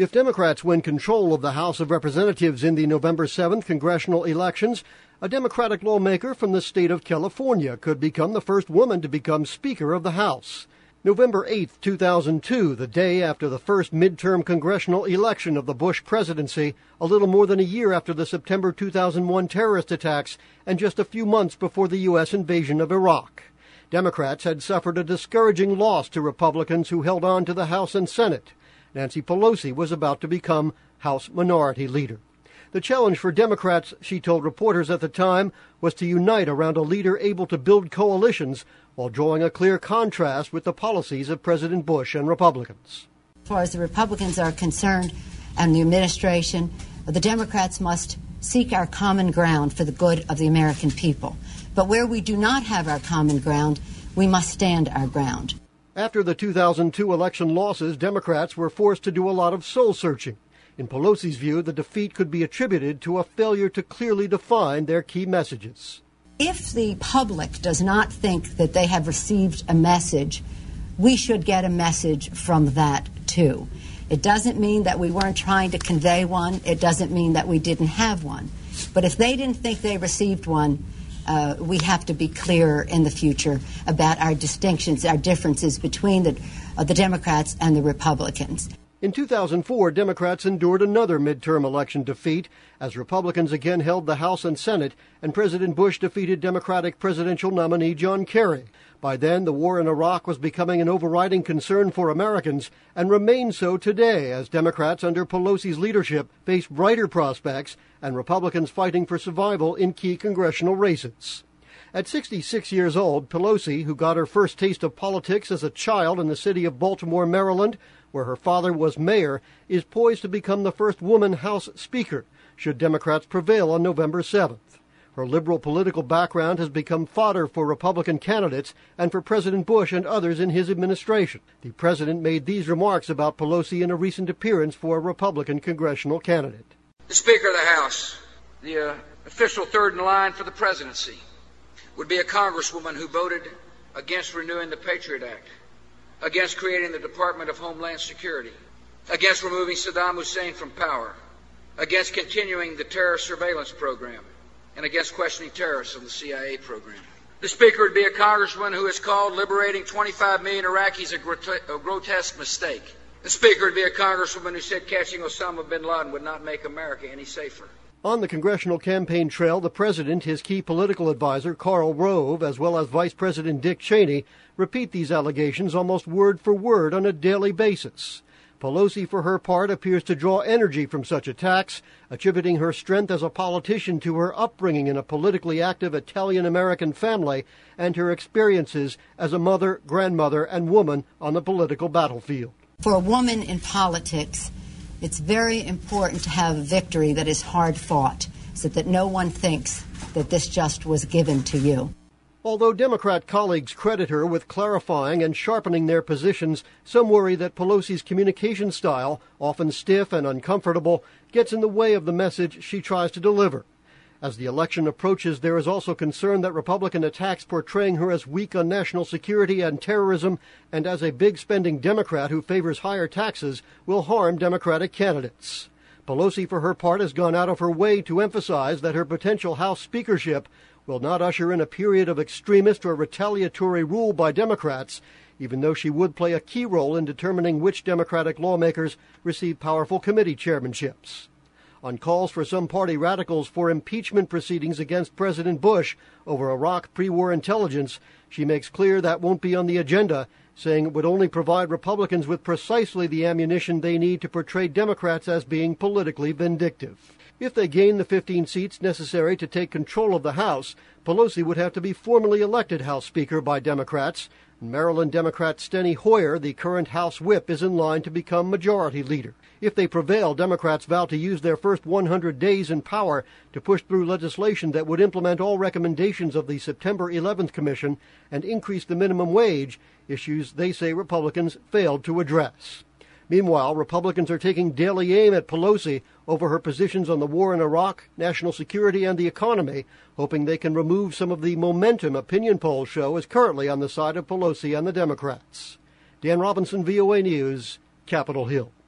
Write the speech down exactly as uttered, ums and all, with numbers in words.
If Democrats win control of the House of Representatives in the November seventh congressional elections, a Democratic lawmaker from the state of California could become the first woman to become Speaker of the House. November eighth, two thousand two, the day after the first midterm congressional election of the Bush presidency, a little more than a year after the September two thousand one terrorist attacks, and just a few months before the U S invasion of Iraq. Democrats had suffered a discouraging loss to Republicans who held on to the House and Senate. Nancy Pelosi was about to become House Minority Leader. The challenge for Democrats, she told reporters at the time, was to unite around a leader able to build coalitions while drawing a clear contrast with the policies of President Bush and Republicans. As far as the Republicans are concerned and the administration, the Democrats must seek our common ground for the good of the American people. But where we do not have our common ground, we must stand our ground. After the two thousand two election losses, Democrats were forced to do a lot of soul-searching. In Pelosi's view, the defeat could be attributed to a failure to clearly define their key messages. If the public does not think that they have received a message, we should get a message from that, too. It doesn't mean that we weren't trying to convey one. It doesn't mean that we didn't have one. But if they didn't think they received one, uh, we have to be clearer in the future about our distinctions, our differences between the, uh, the Democrats and the Republicans. In two thousand four, Democrats endured another midterm election defeat as Republicans again held the House and Senate, and President Bush defeated Democratic presidential nominee John Kerry. By then, the war in Iraq was becoming an overriding concern for Americans and remains so today as Democrats under Pelosi's leadership face brighter prospects and Republicans fighting for survival in key congressional races. At sixty-six years old, Pelosi, who got her first taste of politics as a child in the city of Baltimore, Maryland, where her father was mayor, is poised to become the first woman House Speaker, should Democrats prevail on November seventh. Her liberal political background has become fodder for Republican candidates and for President Bush and others in his administration. The president made these remarks about Pelosi in a recent appearance for a Republican congressional candidate. The Speaker of the House, the uh, official third in line for the presidency, would be a congresswoman who voted against renewing the Patriot Act, against creating the Department of Homeland Security, against removing Saddam Hussein from power, against continuing the terror surveillance program, and against questioning terrorists on the C I A program. The Speaker would be a congressman who has called liberating twenty-five million Iraqis a, grot- a grotesque mistake. The Speaker would be a congresswoman who said catching Osama bin Laden would not make America any safer. On the congressional campaign trail, the president, his key political advisor, Karl Rove, as well as Vice President Dick Cheney, repeat these allegations almost word for word on a daily basis. Pelosi, for her part, appears to draw energy from such attacks, attributing her strength as a politician to her upbringing in a politically active Italian-American family and her experiences as a mother, grandmother, and woman on the political battlefield. For a woman in politics, it's very important to have a victory that is hard fought, so that no one thinks that this just was given to you. Although Democrat colleagues credit her with clarifying and sharpening their positions, some worry that Pelosi's communication style, often stiff and uncomfortable, gets in the way of the message she tries to deliver. As the election approaches, there is also concern that Republican attacks portraying her as weak on national security and terrorism and as a big-spending Democrat who favors higher taxes will harm Democratic candidates. Pelosi, for her part, has gone out of her way to emphasize that her potential House speakership will not usher in a period of extremist or retaliatory rule by Democrats, even though she would play a key role in determining which Democratic lawmakers receive powerful committee chairmanships. On calls for some party radicals for impeachment proceedings against President Bush over Iraq pre-war intelligence, she makes clear that won't be on the agenda, saying it would only provide Republicans with precisely the ammunition they need to portray Democrats as being politically vindictive. If they gain the fifteen seats necessary to take control of the House, Pelosi would have to be formally elected House Speaker by Democrats. Maryland Democrat Steny Hoyer, the current House Whip, is in line to become Majority Leader. If they prevail, Democrats vow to use their first one hundred days in power to push through legislation that would implement all recommendations of the September eleventh Commission and increase the minimum wage, issues they say Republicans failed to address. Meanwhile, Republicans are taking daily aim at Pelosi over her positions on the war in Iraq, national security, and the economy, hoping they can remove some of the momentum opinion polls show is currently on the side of Pelosi and the Democrats. Dan Robinson, V O A News, Capitol Hill.